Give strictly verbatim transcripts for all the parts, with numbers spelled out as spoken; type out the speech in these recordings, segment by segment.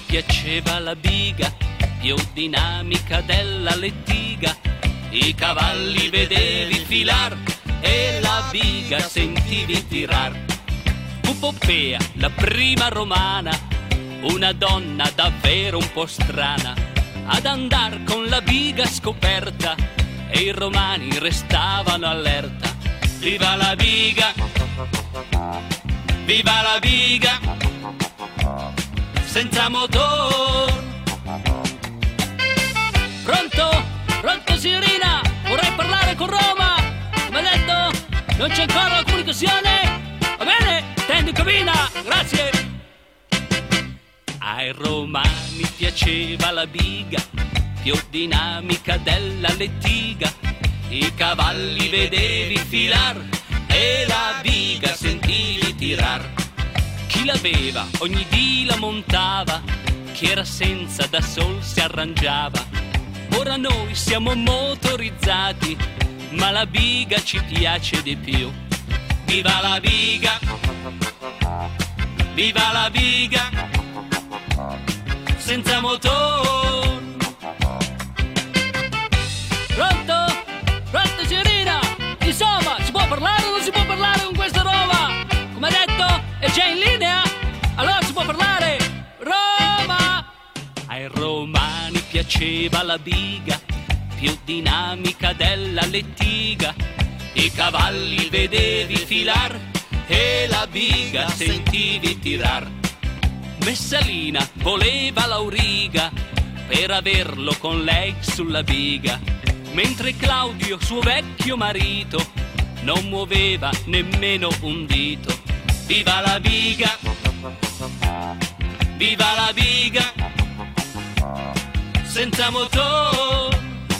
piaceva la biga, più dinamica della lettiga. I cavalli vedevi filar e la biga sentivi tirar. Fu Poppea, la prima romana, una donna davvero un po' strana, ad andar con la biga scoperta, e i romani restavano allerta. Viva la biga, viva la biga, senza motor. Pronto? Pronto signorina? Vorrei parlare con Roma. Come detto, non c'è ancora la comunicazione? Va bene? Tendo in cabina, grazie. Ai romani piaceva la biga, più dinamica della lettiga. I cavalli vedevi filar e la biga sentivi tirar. Chi l'aveva ogni dì la montava, chi era senza da sol si arrangiava. Ora noi siamo motorizzati, ma la biga ci piace di più. Viva la biga, viva la biga, senza motor. Pronto? Pronto signorina? Insomma, si può parlare o non si può parlare con questa Roma? Come detto, è già in linea? Allora si può parlare. Roma! Ai romani piaceva la biga, più dinamica della lettiga. I cavalli vedevi filar e la biga sentivi tirar. Messalina voleva l'Auriga per averlo con lei sulla biga, mentre Claudio, suo vecchio marito, non muoveva nemmeno un dito. Viva la biga, viva la biga, senza motor.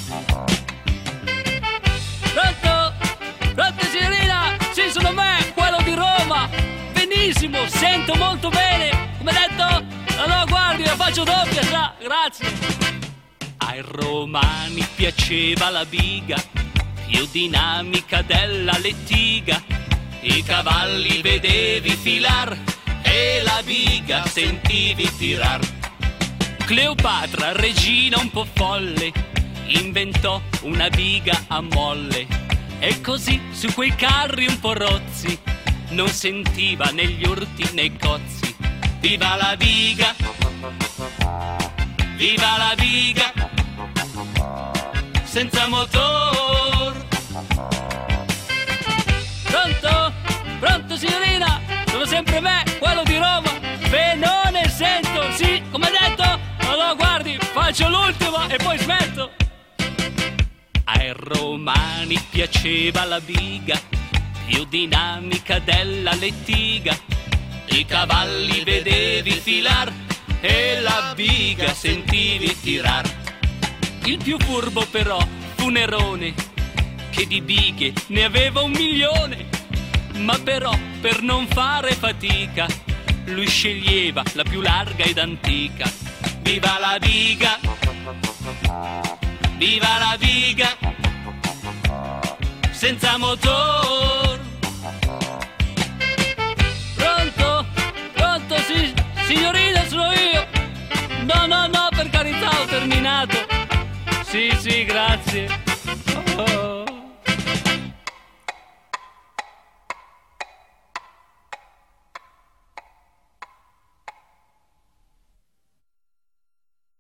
Pronto? Pronto signorina? Sì, sono me, quello di Roma. Benissimo, sento molto bene. Come detto, allora guardi, la faccio doppia, sa, grazie. Ai romani piaceva la biga, più dinamica della lettiga. I cavalli vedevi filar e la biga sentivi tirar. Cleopatra, regina un po' folle, inventò una biga a molle, e così su quei carri un po' rozzi non sentiva negli urti né i cozzi. Viva la biga, viva la biga, senza motor. Pronto? Pronto signorina? Sono sempre me, quello di Roma. Beh, non ne sento, sì, come detto. Allora guardi, faccio l'ultima e poi smetto. Ai romani piaceva la biga, più dinamica della lettiga. I cavalli vedevi filar e la biga sentivi tirar. Il più furbo però fu Nerone, che di bighe ne aveva un milione. Ma però per non fare fatica lui sceglieva la più larga ed antica. Viva la biga, viva la biga, senza motor. Pronto? Pronto, sì, signorina, sono io. No, no, no, per carità, ho terminato. Sì, sì, grazie.